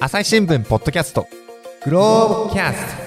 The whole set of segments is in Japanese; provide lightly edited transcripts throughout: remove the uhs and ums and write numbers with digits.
朝日新聞ポッドキャストグローブキャスト。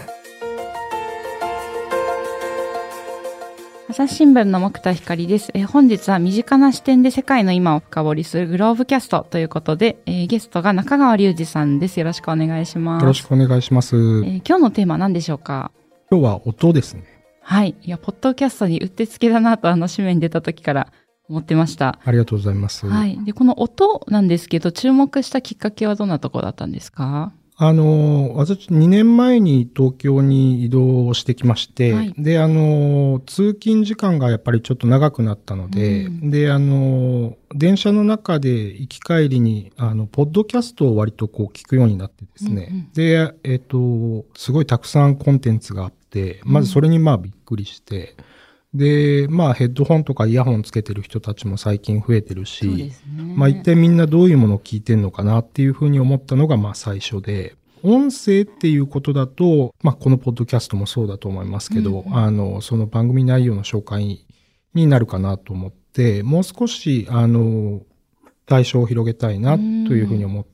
朝日新聞の木田光です。本日は身近な視点で世界の今を深掘りするグローブキャストということで、ゲストが中川隆二さんです。よろしくお願いします。 よろしくお願いします。 今日のテーマは何でしょうか？ 今日は音ですね。 はい。いや、ポッドキャストにうってつけだなと紙面に出た時から思ってました。 ありがとうございます。 はい。で、この音なんですけど、注目したきっかけはどんなところだったんですか？ 私2年前に東京に移動してきまして、はい、で、通勤時間がやっぱりちょっと長くなったので、で、電車の中で行き帰りに、ポッドキャストを割と聞くようになってですね、で、すごいたくさんコンテンツがあって、まずそれにびっくりして、で、ヘッドホンとかイヤホンつけてる人たちも最近増えてるし、一体みんなどういうものを聞いてんのかなっていうふうに思ったのが最初で、音声っていうことだと、このポッドキャストもそうだと思いますけど、その番組内容の紹介になるかなと思って、もう少し、対象を広げたいなというふうに思って、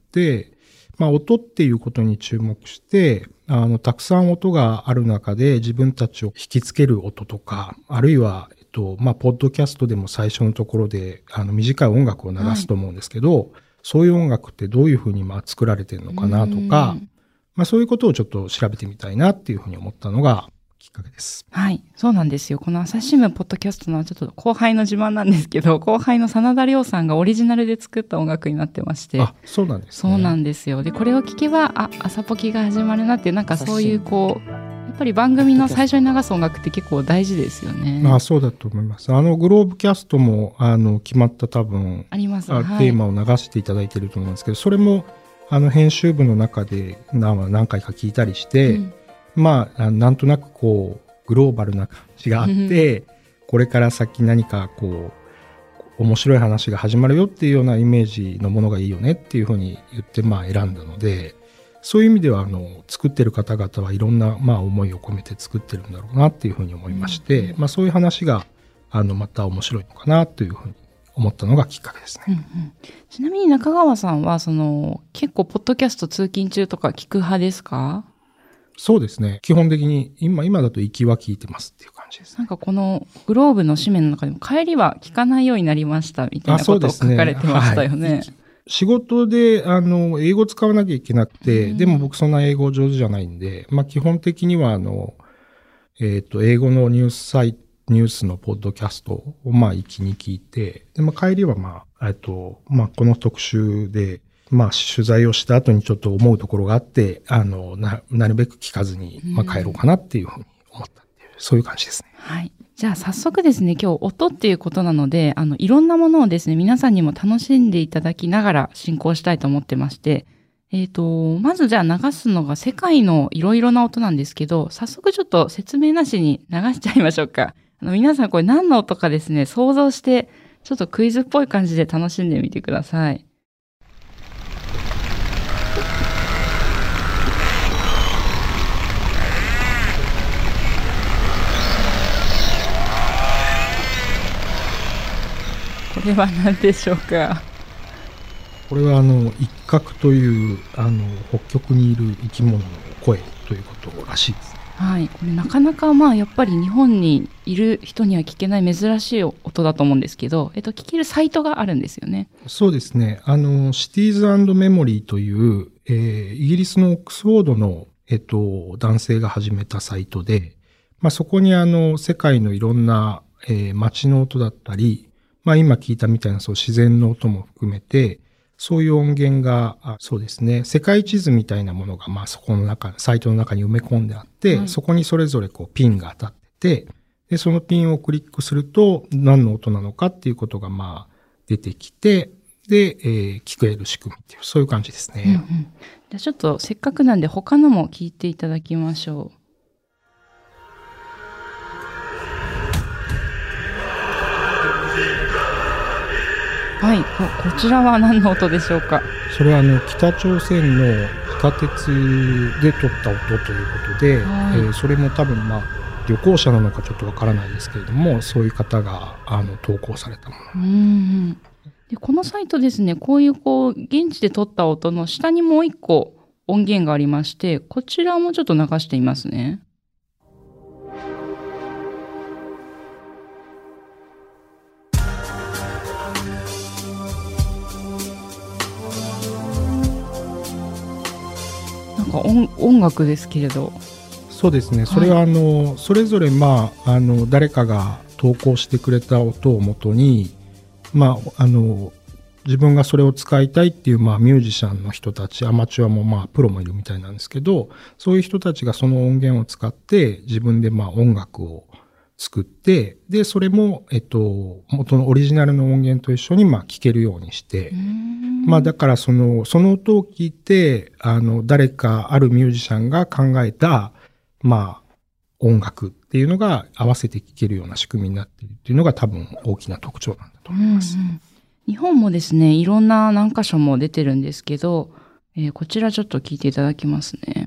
音っていうことに注目して、たくさん音がある中で自分たちを引きつける音とか、あるいは、ポッドキャストでも最初のところで、短い音楽を流すと思うんですけど、そういう音楽ってどういうふうに作られてるのかなとか、そういうことをちょっと調べてみたいなっていうふうに思ったのがきっかけです。 はい、そうなんですよ。この朝日新聞ポッドキャストのちょっと後輩の自慢なんですけど、後輩の真田亮さんがオリジナルで作った音楽になってまして。 あ、そうなんですね。 そうなんですよ。で、これを聞けば、朝ポキが始まるなっていう、そういうやっぱり番組の最初に流す音楽って結構大事ですよね。 そうだと思います。グローブキャストも、決まった多分、 あります。 テーマを流していただいていると思うんですけど、それも、編集部の中で何回か聞いたりして、なんとなくグローバルな感じがあって、これから先何か面白い話が始まるよっていうようなイメージのものがいいよねっていうふうに言って選んだので、そういう意味では作ってる方々はいろんな思いを込めて作ってるんだろうなっていうふうに思いまして、そういう話がまた面白いのかなというふうに思ったのがきっかけですね。 ちなみに中川さんは結構ポッドキャスト通勤中とか聞く派ですか？ そうですね。基本的に今だと行きは聞いてますっていう感じですね。 このグローブの紙面の中でも帰りは聞かないようになりましたみたいなことを書かれてましたよね。 仕事で英語使わなきゃいけなくて、でも僕そんな英語上手じゃないんで、基本的には英語のニュースのポッドキャストを一気に聞いて、で帰りはこの特集で取材をした後にちょっと思うところがあって、なるべく聞かずに、帰ろうかなっていうふうに思ったっていう、そういう感じですね。 はい。じゃあ早速ですね、今日音っていうことなので、いろんなものをですね、皆さんにも楽しんでいただきながら進行したいと思ってまして、まずじゃあ流すのが世界のいろいろな音なんですけど、早速ちょっと説明なしに流しちゃいましょうか。皆さんこれ何の音かですね、想像して、ちょっとクイズっぽい感じで楽しんでみてください。これは何でしょうか？ これは一角という北極にいる生き物の声ということらしいですね。 はい、これなかなかやっぱり日本にいる人には聞けない珍しい音だと思うんですけど、聞けるサイトがあるんですよね。 そうですね。シティーズ&メモリーという、イギリスのオックスフォードの、男性が始めたサイトで、そこに世界のいろんな、街の音だったり、今聞いたみたいな自然の音も含めて、そういう音源が、そうですね、世界地図みたいなものが、そこの中、サイトの中に埋め込んであって、そこにそれぞれピンが当たってて、で、そのピンをクリックすると、何の音なのかっていうことが、出てきて、で、聞こえる仕組みっていう、そういう感じですね。 じゃあちょっとせっかくなんで他のも聞いていただきましょう。はい、こちらは何の音でしょうか？ それは北朝鮮の地下鉄で撮った音ということで、それも多分旅行者なのかちょっとわからないですけれども、そういう方が投稿されたもの。 でこのサイトですね、こういう現地で撮った音の下にもう一個音源がありまして、こちらもちょっと流してみますね。なんか音楽ですけれど。 そうですね。それはそれぞれ誰かが投稿してくれた音をもとに、自分がそれを使いたいっていうミュージシャンの人たち、アマチュアもプロもいるみたいなんですけど、そういう人たちがその音源を使って自分で音楽を作って、でそれも元のオリジナルの音源と一緒に聴けるようにして、だからその音を聞いて誰かあるミュージシャンが考えた音楽っていうのが合わせて聴けるような仕組みになっているっていうのが多分大きな特徴なんだと思います。 日本もですね、いろんな何箇所も出てるんですけど、こちらちょっと聞いていただきますね。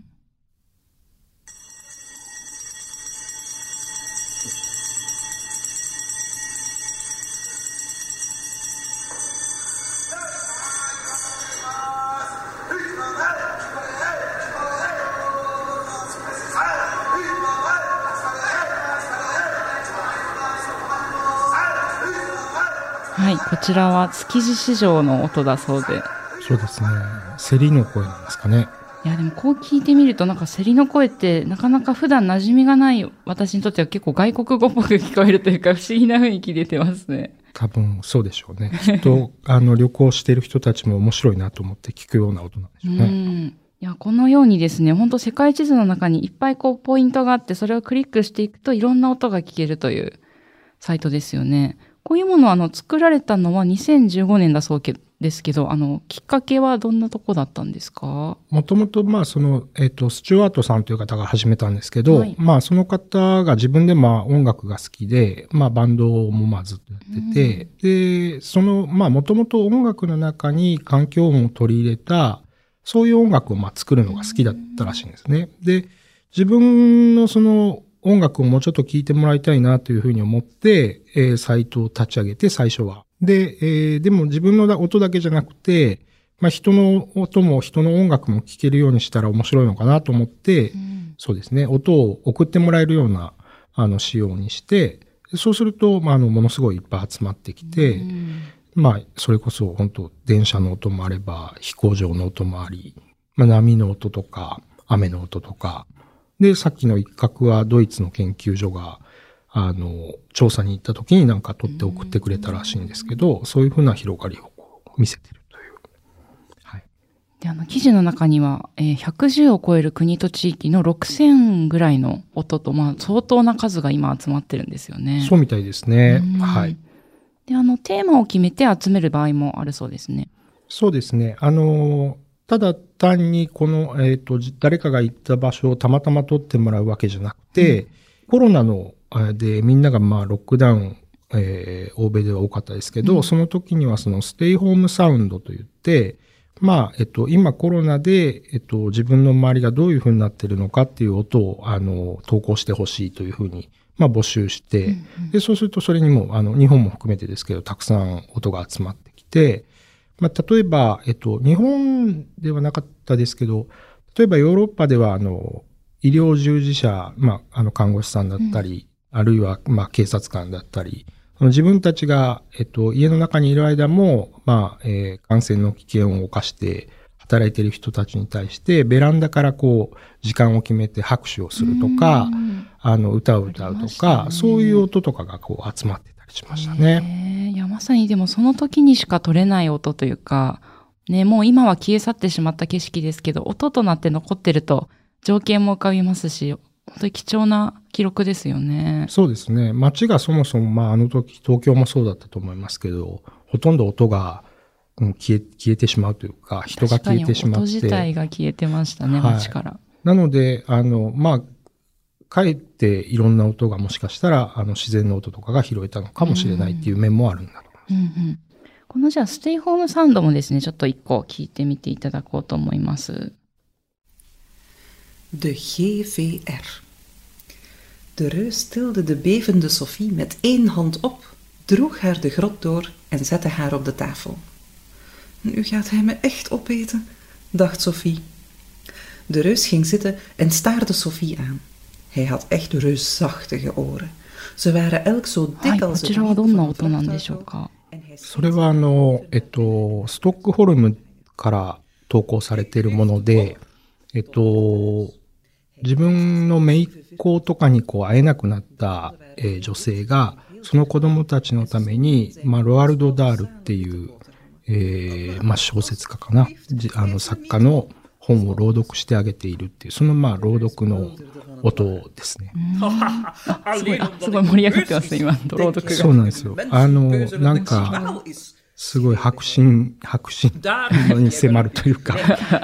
はい、こちらは築地市場の音だそうで。 そうですね。セリの声なんですかね。 いやでもこう聞いてみるとなんかセリの声ってなかなか普段馴染みがない私にとっては結構外国語っぽく聞こえるというか不思議な雰囲気出てますね。 多分そうでしょうね。きっと旅行している人たちも面白いなと思って聞くような音なんでしょうね。 いやこのようにですね、本当世界地図の中にいっぱいポイントがあって、それをクリックしていくといろんな音が聞けるというサイトですよね。こういうものは作られたのは2015年だそうですけど、きっかけはどんなとこだったんですか？ もともとスチュワートさんという方が始めたんですけど、はい、その方が自分で音楽が好きで、バンドもずっとやってて、で、もともと音楽の中に環境音を取り入れた、そういう音楽を作るのが好きだったらしいんですね。で、自分の音楽をもうちょっと聴いてもらいたいなというふうに思って、サイトを立ち上げて最初は。で、でも自分の音だけじゃなくて、人の音も人の音楽も聴けるようにしたら面白いのかなと思って、そうですね、音を送ってもらえるような、仕様にして、そうすると、ものすごいいっぱい集まってきて、それこそ本当電車の音もあれば、飛行場の音もあり、波の音とか、雨の音とか、で、さっきの一角はドイツの研究所が、調査に行った時に取って送ってくれたらしいんですけど、そういうふうな広がりを見せてるという。はい。 で、記事の中には、110を超える国と地域の6000ぐらいの音と、相当な数が今集まってるんですよね。 そうみたいですね。はい。 で、テーマを決めて集める場合もあるそうですね。 そうですね。ただ単に誰かが行った場所をたまたま撮ってもらうわけじゃなくて、コロナのでみんながロックダウン、欧米では多かったですけど、その時にはステイホームサウンドといって、今コロナで、自分の周りがどういう風になってるのかっていう音を投稿してほしいという風に募集して、でそうするとそれにも日本も含めてですけどたくさん音が集まってきて、例えば、日本ではなかったですけど、例えばヨーロッパでは、医療従事者、看護師さんだったり、あるいは、警察官だったり、自分たちが、家の中にいる間も、感染の危険を冒して働いている人たちに対して、ベランダから時間を決めて拍手をするとか、歌を歌うとか、そういう音とかが集まってたりしましたね。 いや、まさにでもその時にしか取れない音というか、ね、もう今は消え去ってしまった景色ですけど、音となって残ってると情景も浮かびますし、本当に貴重な記録ですよね。 そうですね。街がそもそも、あの時、東京もそうだったと思いますけど、ほとんど音が消えてしまうというか、人が消えてしまって。 音自体が消えてましたね、街から。 なので、かえっていろんな音がもしかしたら自然の音とかが拾えたのかもしれないっていう面もあるんだと思います。 このじゃあステイホームサウンドもですね、ちょっと一個聞いてみていただこうと思います。 De GVR. De reus tilde de bevende Sophie met één hand op, droeg haar de grot door en zette haar op de tafel. Nu gaat hij me echt opeten, dacht Sophie. De reus ging zitten en staarde Sophie aan. Hij had echt reusachtige oren. Ze waren elk zo はい、 dik こ als ち het らは wiel どんな van een 音なんでしょう vrachtauto. か。 En hij それはストックホルムから投稿されているもので、自分の姪っ子とかに会えなくなった、女性が、その子供たちのために、ロアルド・ダールっていう、小説家かな、作家の本を朗読してあげているっていう、その朗読の音ですね。 すごい盛り上がってます、今、朗読が。 そうなんですよ。なんか、すごい迫真に迫るというか。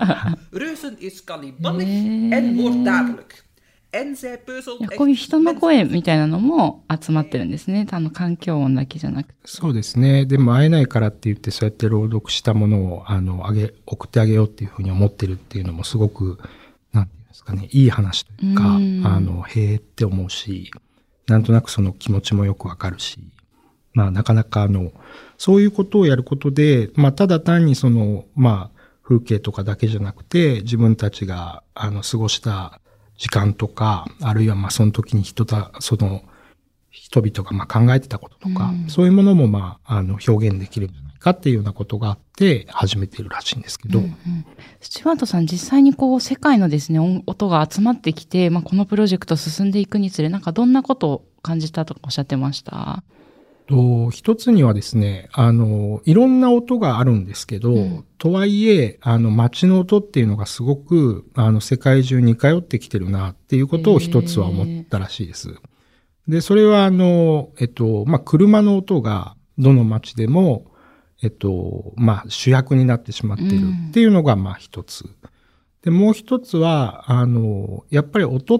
Reuzen is kannibalisch en moorddadig. En zij い puzzelt や、こういう人の声みたいなのも集まってるんですね。環境音だけじゃなくて。 そうですね。でも会えないからって言って、そうやって朗読したものを、送ってあげようっていうふうに思ってるっていうのもすごく、なんていうんですかね、いい話というか、へーって思うし、なんとなくその気持ちもよくわかるし、なかなかそういうことをやることで、ただ単に風景とかだけじゃなくて、自分たちが、過ごした時間とか、あるいはその時に人々が考えてたこととか、そういうものも表現できるんじゃないかっていうようなことがあって始めているらしいんですけど。 スチュワートさん、実際に世界のですね、音が集まってきて、このプロジェクト進んでいくにつれ、どんなことを感じたとかおっしゃってました？ 一つにはですね、いろんな音があるんですけど、とはいえ、街の音っていうのがすごく、世界中に通ってきてるなっていうことを一つは思ったらしいです。で、それは車の音がどの街でも、主役になってしまっているっていうのが、一つ。で、もう一つは、やっぱり音って、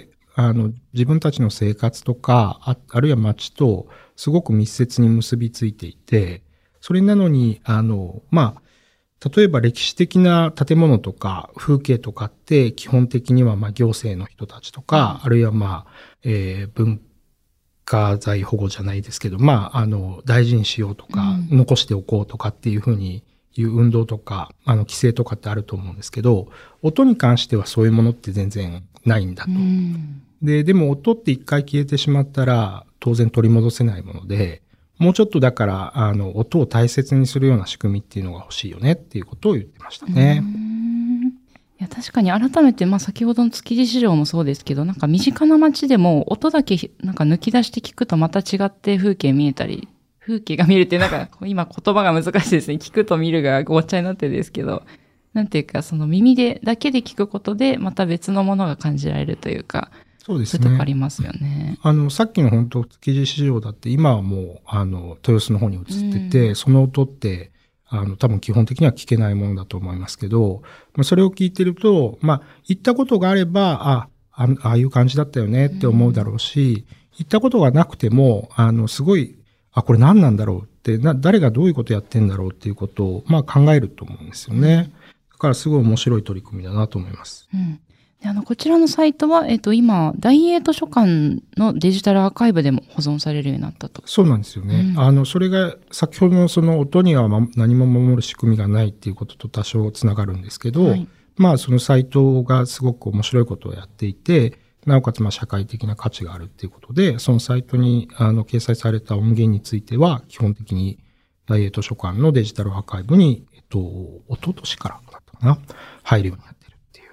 自分たちの生活とか、あるいは街とすごく密接に結びついていて、それなのに、例えば歴史的な建物とか風景とかって基本的には行政の人たちとか、あるいは文化財保護じゃないですけど、大事にしようとか、残しておこうとかっていうふうにいう運動とか、規制とかってあると思うんですけど、音に関してはそういうものって全然ないんだと。でも音って一回消えてしまったら当然取り戻せないもので、もうちょっとだから音を大切にするような仕組みっていうのが欲しいよねっていうことを言ってましたね。 いや、確かに改めて、先ほどの築地市場もそうですけど、身近な街でも音だけ抜き出して聞くとまた違って風景が見えるって今言葉が難しいですね。聞くと見るがごっちゃになってるんですけど、なんていうかその耳だけで聞くことでまた別のものが感じられるというか、 そうですね。 そういうとこありますよね。 さっきの本当築地市場だって今はもう豊洲の方に移ってて、その音って多分基本的には聞けないものだと思いますけど、それを聞いてると、行ったことがあれば、ああいう感じだったよねって思うだろうし、行ったことがなくても、すごい、これ何なんだろうって、誰がどういうことやってんだろうっていうことを、考えると思うんですよね。だからすごい面白い取り組みだなと思います。 でこちらのサイトは、今、大英図書館のデジタルアーカイブでも保存されるようになったと。 そうなんですよね。それが先ほどのその音には何も守る仕組みがないっていうことと多少つながるんですけど、そのサイトがすごく面白いことをやっていて、なおかつ社会的な価値があるっていうことで、そのサイトに掲載された音源については、基本的に大英図書館のデジタルアーカイブに、一昨年からだったかな、入るようになってるっていう。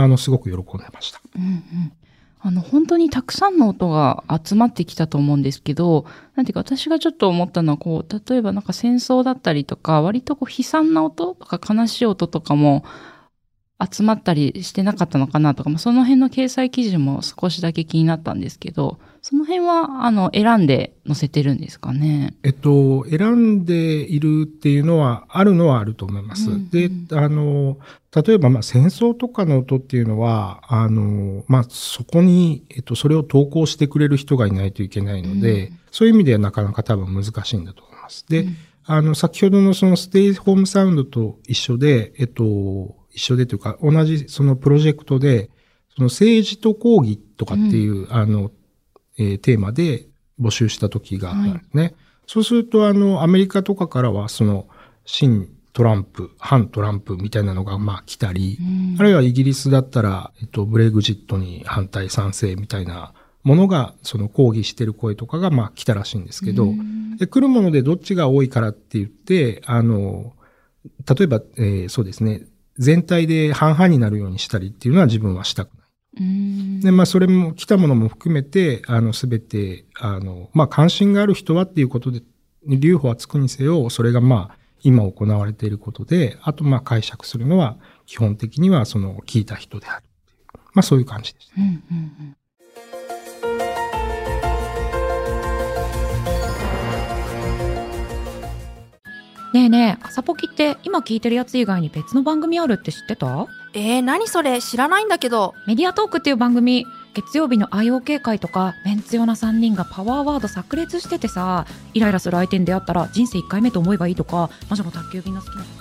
で、すごく喜んでました。 本当にたくさんの音が集まってきたと思うんですけど、なんていうか私がちょっと思ったのは例えば戦争だったりとか、割と悲惨な音とか悲しい音とかも集まったりしてなかったのかなとか、その辺の掲載記事も少しだけ気になったんですけど、その辺は選んで載せてるんですかね。 選んでいるっていうのはあると思います。で、例えば戦争とかの音っていうのはそこにそれを投稿してくれる人がいないといけないので、そういう意味ではなかなか多分難しいんだと思います。で、先ほどのそのステイホームサウンドと一緒で一緒でというか、同じそのプロジェクトで、その政治と抗議とかっていう、テーマで募集した時があるんですね。そうすると、アメリカとかからは、その、親トランプ、反トランプみたいなのが来たり、あるいはイギリスだったら、ブレグジットに反対賛成みたいなものが、その抗議してる声とかが来たらしいんですけど、で来るものでどっちが多いからって言って、例えば、そうですね、全体で半々になるようにしたりっていうのは自分はしたくない。で、それも来たものも含めて、すべて、関心がある人はっていうことで、留保はつくにせよ、それが今行われていることで、あと解釈するのは、基本的にはその聞いた人であるっていう。そういう感じでした。 ねえねえ、朝ポキって今聞いてるやつ以外に別の番組あるって知ってた？ 何それ、知らないんだけど。 メディアトークっていう番組、月曜日の IOK 会とかメンツ用な3人がパワーワード炸裂しててさ、イライラする相手に出会ったら人生1回目と思えばいいとか、魔女の宅急便の好きな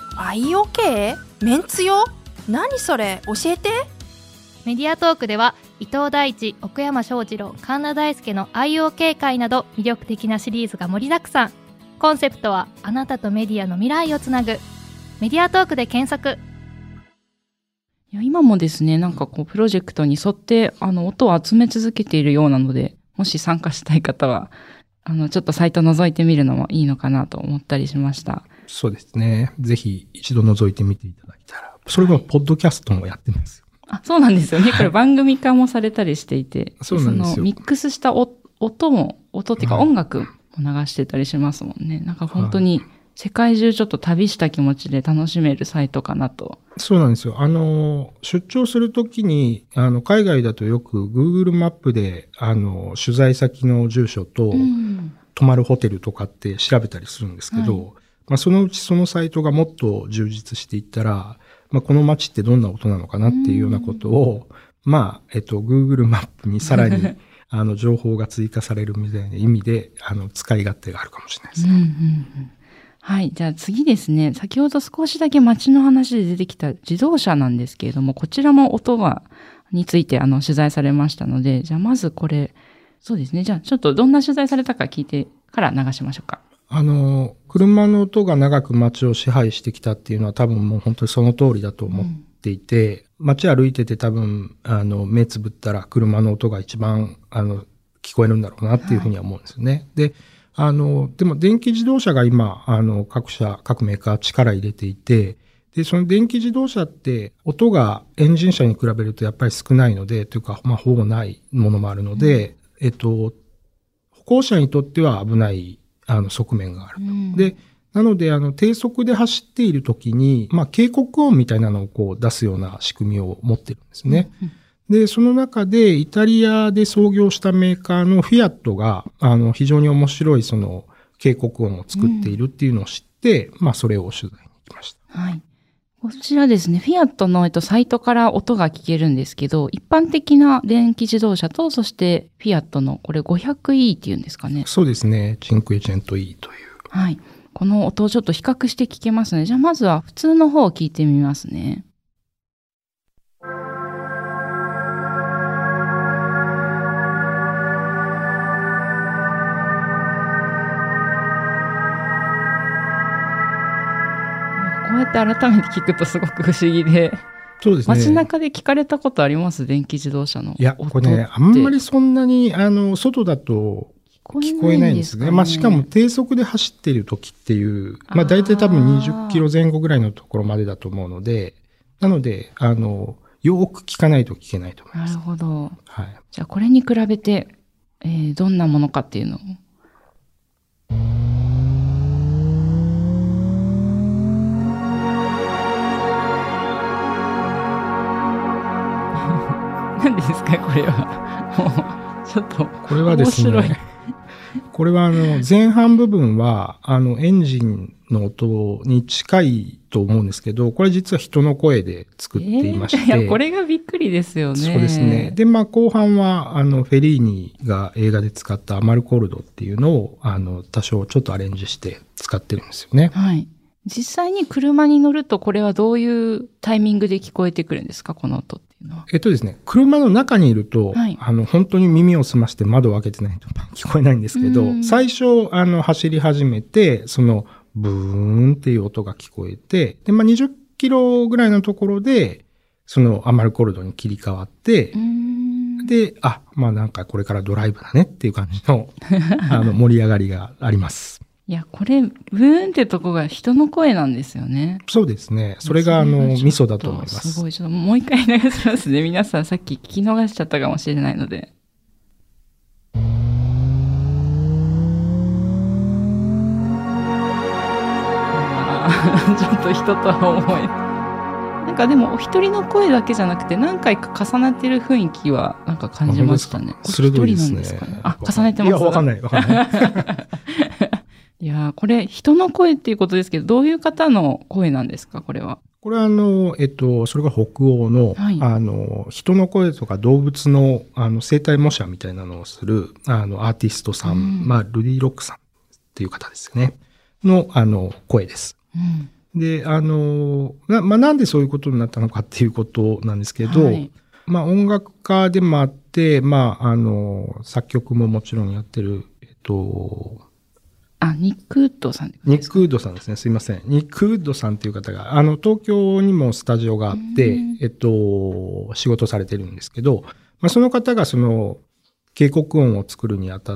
IOK？ メンツ用？何それ、教えて。 メディアトークでは伊藤大地、奥山翔二郎、神田大輔の IOK 会など魅力的なシリーズが盛りだくさん。コンセプトはあなたとメディアの未来をつなぐ。メディアトークで検索。 いや今もですね、プロジェクトに沿って音を集め続けているようなので、もし参加したい方はちょっとサイト覗いてみるのもいいのかなと思ったりしました。 そうですね。ぜひ一度覗いてみていただいたら、それはポッドキャストもやってますよ。 そうなんですよね。これ番組化もされたりしていて、 そうなんですよ。 ミックスした音っていうか音楽も流してたりしますもんね。本当に世界中ちょっと旅した気持ちで楽しめるサイトかなと。 そうなんですよ。出張するときに、海外だとよく Google マップで、取材先の住所と、泊まるホテルとかって調べたりするんですけど、そのうちそのサイトがもっと充実していったら、この街ってどんな音なのかなっていうようなことを、Google マップにさらに、情報が追加されるみたいな意味で、使い勝手があるかもしれないですね。 はい。じゃあ次ですね。先ほど少しだけ街の話で出てきた自動車なんですけれども、こちらも音について取材されましたので、じゃあまずこれ、そうですね。じゃあちょっとどんな取材されたか聞いてから流しましょうか。 車の音が長く街を支配してきたっていうのは多分もう本当にその通りだと思っていて、街歩いてて多分、目つぶったら車の音が一番、聞こえるんだろうなっていうふうには思うんですよね。で、でも電気自動車が今、各メーカー力入れていて、で、その電気自動車って音がエンジン車に比べるとやっぱり少ないので、というか、ほぼないものもあるので、歩行者にとっては危ない側面があると。で、なので、低速で走っているときに、警告音みたいなのを出すような仕組みを持ってるんですね。で、その中で、イタリアで創業したメーカーのフィアットが、非常に面白い警告音を作っているっていうのを知って、それを取材に行きました。 はい。こちらですね、フィアットの、サイトから音が聞けるんですけど、一般的な電気自動車と、そしてフィアットの、これ 500E っていうんですかね。 そうですね。チンクエジェント E という。 はい。この音をちょっと比較して聞けますね。じゃあまずは普通の方を聞いてみますね。こうやって改めて聞くとすごく不思議で。 そうですね。 街中で聞かれたことあります？電気自動車の音って。 いや、これね、あんまりそんなに、外だと聞こえないんですね。しかも低速で走っている時っていう、大体多分20キロ前後ぐらいのところまでだと思うので、なので、よく聞かないと聞けないと思います。 なるほど。 はい。 じゃあこれに比べて、どんなものかっていうのを。何ですかこれは。もう、ちょっと。 これはですね。これは前半部分は、エンジンの音に近いと思うんですけど、これ実は人の声で作っていまして。 いや、これがびっくりですよね。 そうですね。で、後半は、フェリーニが映画で使ったアマルコルドっていうのを、多少ちょっとアレンジして使ってるんですよね。 はい。実際に車に乗ると、これはどういうタイミングで聞こえてくるんですかこの音っていうのは。 ですね、車の中にいると、はい、本当に耳を澄まして窓を開けてないと聞こえないんですけど、最初、走り始めて、 ブーンっていう音が聞こえて、で、まあ、20キロぐらいのところで、そのアマルコルドに切り替わって、で、まあなんかこれからドライブだねっていう感じの、盛り上がりがあります。 いや、これ、ブーンってとこが人の声なんですよね。 そうですね。それが味噌だと思います。 すごい、ちょっともう一回流しますね。皆さんさっき聞き逃しちゃったかもしれないので。ちょっと人とは思えない。なんかでもお一人の声だけじゃなくて何回か重なってる雰囲気はなんか感じましたね。 鋭いですね。 一人なんですかね。重ねてます。 いや、わかんない。 いや、これ人の声っていうことですけど、どういう方の声なんですか、これは。 これはそれが北欧の、はい、人の声とか動物の、生体模写みたいなのをする、アーティストさん、まあ、ルディ・ロックさんっていう方ですよね。の、声です。で、なんでそういうことになったのかっていうことなんですけど、はい、まあ、音楽家でもあって、まあ、作曲ももちろんやってる、 ニック・ウッドさんですか？ ニック・ウッドさんですね。すいません。ニック・ウッドさんっていう方が、東京にもスタジオがあって、仕事されてるんですけど、まあ、その方が警告音を作るにあたって、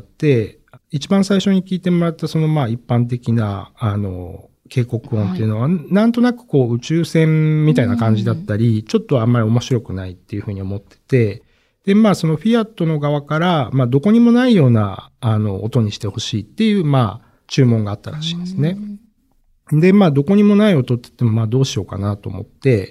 一番最初に聞いてもらったまあ、一般的な、警告音っていうのは、なんとなく宇宙船みたいな感じだったり、ちょっとあんまり面白くないっていうふうに思ってて、で、まあ、フィアットの側から、まあ、どこにもないような、音にしてほしいっていう、まあ、注文があったらしいんですね。で、まあ、どこにもない音って言っても、まあ、どうしようかなと思って、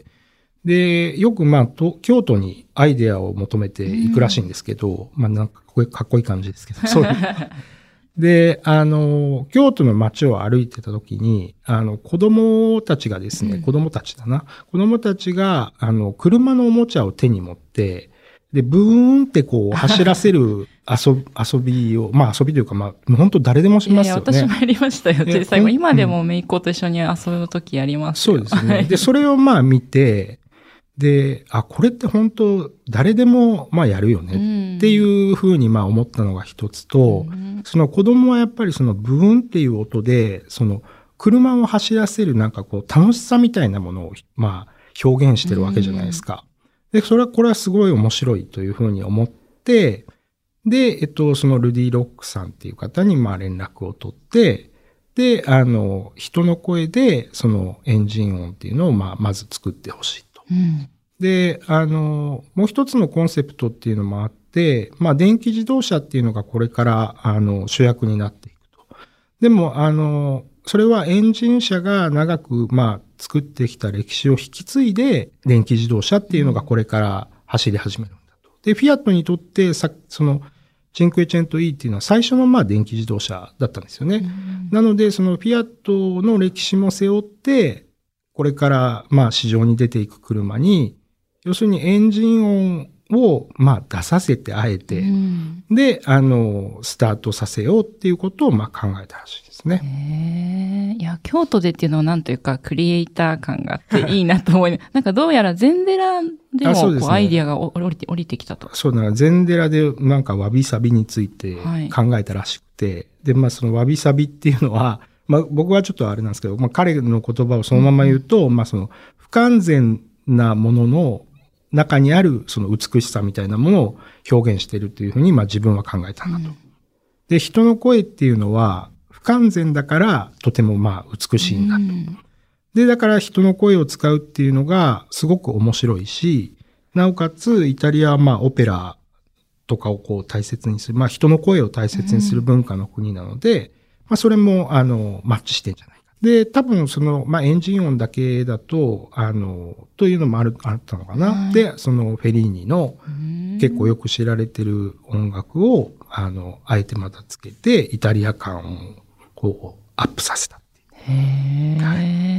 で、よくまあ、京都にアイデアを求めていくらしいんですけど、まあ、なんかかっこいい感じですけど、そういう。で、京都の街を歩いてた時に、子供たちがですね、子供たちが、車のおもちゃを手に持って、で、ブーンって走らせる遊びを、まあ遊びというか、まあ、本当誰でもしますよね。 いや、私もやりましたよ、小さい頃。今でも姪っ子と一緒に遊ぶ時やりますよ。そうですね。で、それをまあ見て、で、これって本当誰でもまあやるよねっていうふうにまあ思ったのが一つと、その子供はやっぱりブーンっていう音で、車を走らせるなんか楽しさみたいなものをまあ表現してるわけじゃないですか。で、これはすごい面白いというふうに思って、で、そのルディ・ロックさんっていう方にまあ連絡を取って、で、人の声でエンジン音っていうのをまあまず作ってほしいと。で、もう一つのコンセプトっていうのもあって、まあ電気自動車っていうのがこれから主役になっていくと。でもそれはエンジン車が長くまあ作ってきた歴史を引き継いで電気自動車っていうのがこれから走り始めるんだと。で、フィアットにとってチンクエチェント E っていうのは最初のまあ電気自動車だったんですよね。なのでフィアットの歴史も背負って、これからまあ市場に出ていく車に、要するにエンジン音をまあ出させてあえて、で、スタートさせようっていうことをまあ考えたらしいですね。 いや、京都でっていうのはなんというかクリエイター感があっていいなと思いなんかどうやら禅寺でもアイディアが降りてきたと。 そうだな、禅寺でなんかわびさびについて考えたらしくて、で、まあわびさびっていうのは、まあ僕はちょっとあれなんですけど、まあ彼の言葉をそのまま言うと、まあ不完全なものの中にある美しさみたいなものを表現しているというふうにまあ自分は考えたんだと。で、人の声っていうのは不完全だからとてもまあ美しいんだと。で、だから人の声を使うっていうのがすごく面白いし、なおかつイタリアはまあオペラとかを大切にする、まあ人の声を大切にする文化の国なので、まあそれもマッチしてんじゃないか。で、多分まあエンジン音だけだと、というのもあったのかな。で、フェリーニの結構よく知られてる音楽を、あえてまたつけて、イタリア感をアップさせたっていう。 はい、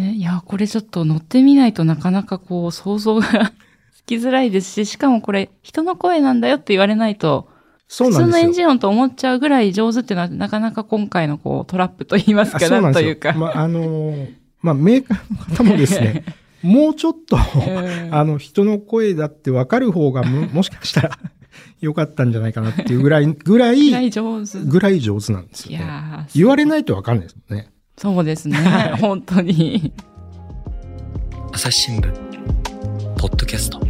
いや、これちょっと乗ってみないとなかなか想像がつきづらいですし、しかもこれ人の声なんだよって言われないと、普通のエンジン音と思っちゃうぐらい上手っていうのはなかなか今回のトラップと言いますか、なんというか。 まあ、まあ、メーカーの方もですね、もうちょっと、人の声だって分かる方がもしかしたら良かったんじゃないかなっていうぐらい上手なんですよね。言われないと分かんないですもんね。 そうですね。本当に。 朝日新聞ポッドキャスト。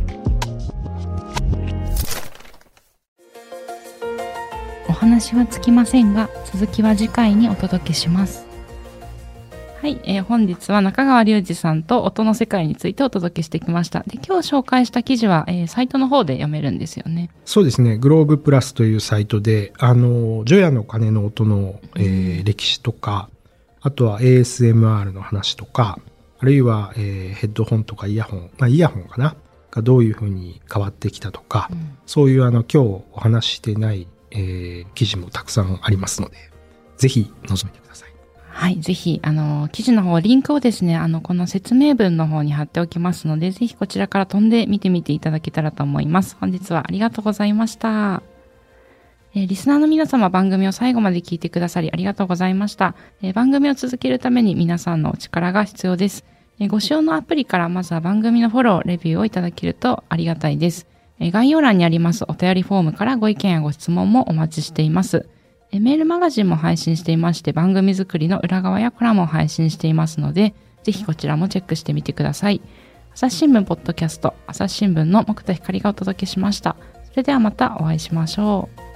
お話はつきませんが、続きは次回にお届けします。はい、本日は中川隆二さんと音の世界についてお届けしてきました。で、今日紹介した記事は、サイトの方で読めるんですよね。 そうですね。グローブプラスというサイトで、除夜の鐘の音の、歴史とか、あとは ASMR の話とか、あるいは、ヘッドホンとかイヤホン、イヤホンかながどういうふうに変わってきたとか、そういう今日お話ししてない、記事もたくさんありますので、ぜひ覗いてください。 はい、ぜひ、記事の方、リンクをですね、この説明文の方に貼っておきますので、ぜひこちらから飛んで見てみていただけたらと思います。本日はありがとうございました。リスナーの皆様、番組を最後まで聞いてくださりありがとうございました。番組を続けるために皆さんのお力が必要です。ご使用のアプリからまずは番組のフォロー、レビューをいただけるとありがたいです。概要欄にありますお便りフォームからご意見やご質問もお待ちしています。メールマガジンも配信していまして、番組作りの裏側やコラムを配信していますので、ぜひこちらもチェックしてみてください。朝日新聞ポッドキャスト、朝日新聞の木田光がお届けしました。それではまたお会いしましょう。